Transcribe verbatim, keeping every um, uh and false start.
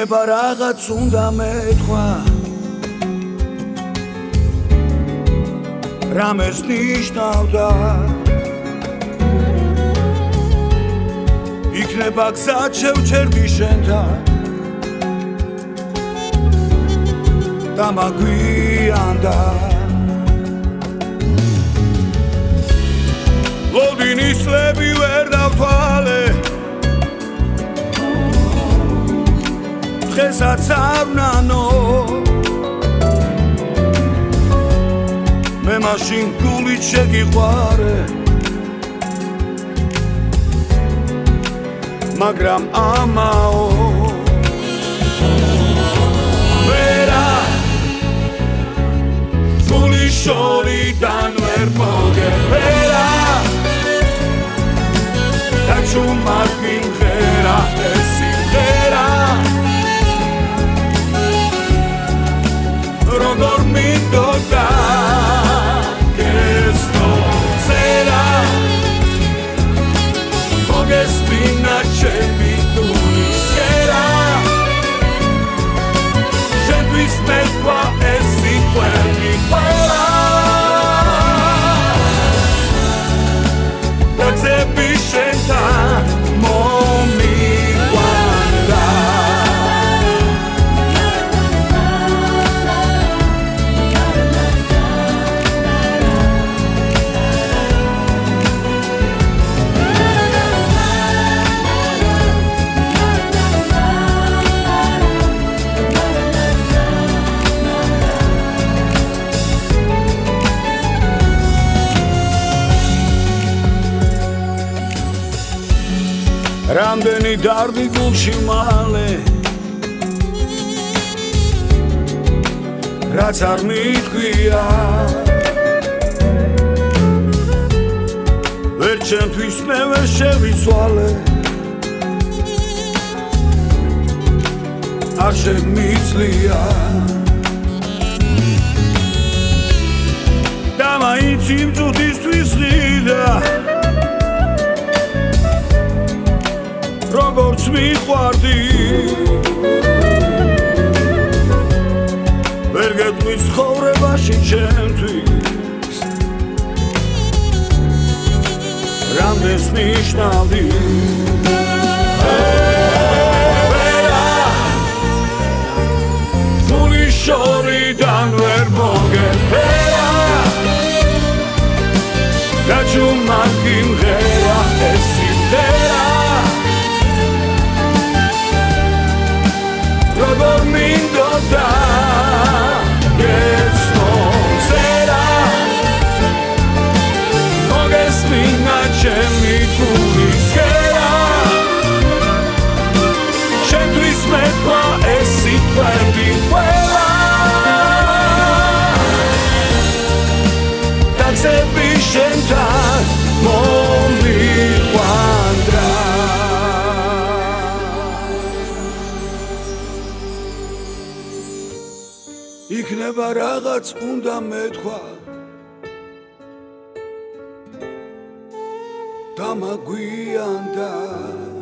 იქნება რაღაც უნდა მეთქვა რამეს ნიშნავდა იქნება გზა შევჩერდი შენთან და მაგვიანდა ლოდინის ლები ვერ დავთვალე დღესაც ავნანო მე მაშინ გულით შეგიყვარე მაგრამ ამაო ვერა გული შორიდან ვერ მოგეფერა და ჩუმად მიმღერა ეს სიმღერა როგორ მინდოდა გესტო წერა მოგესმინა ჩემი გულისკერა შენთვის მეთქვა ეს სიყვარული ყველა და გზები შენთან მომიყვანდა რამდენი დარდი გულში მალე რაც არ მითქვია ვერ ჩემთვის მე ვერ შევიცვალე არ შემიძლია და მაინც იმ წუთისთვის ღირდა როგორც მიყვარდი ვერ გეტყვის ცხოვრებაში ჩემთვის რამდენს ნიშნავდი ვერა გული შორიდან ვერ მოგეფერა და ჩუმად მიმღერა ეს სიმღერა როგორ მინდოდა გესტო წერა მოგესმინა ჩემი გულისკერა შენთვის მეთქვა ეს სიყვარული ყველა და გზები შენთან მომიყვანდა იქნება რაღაც უნდა მეთქვა და მაგვიანდა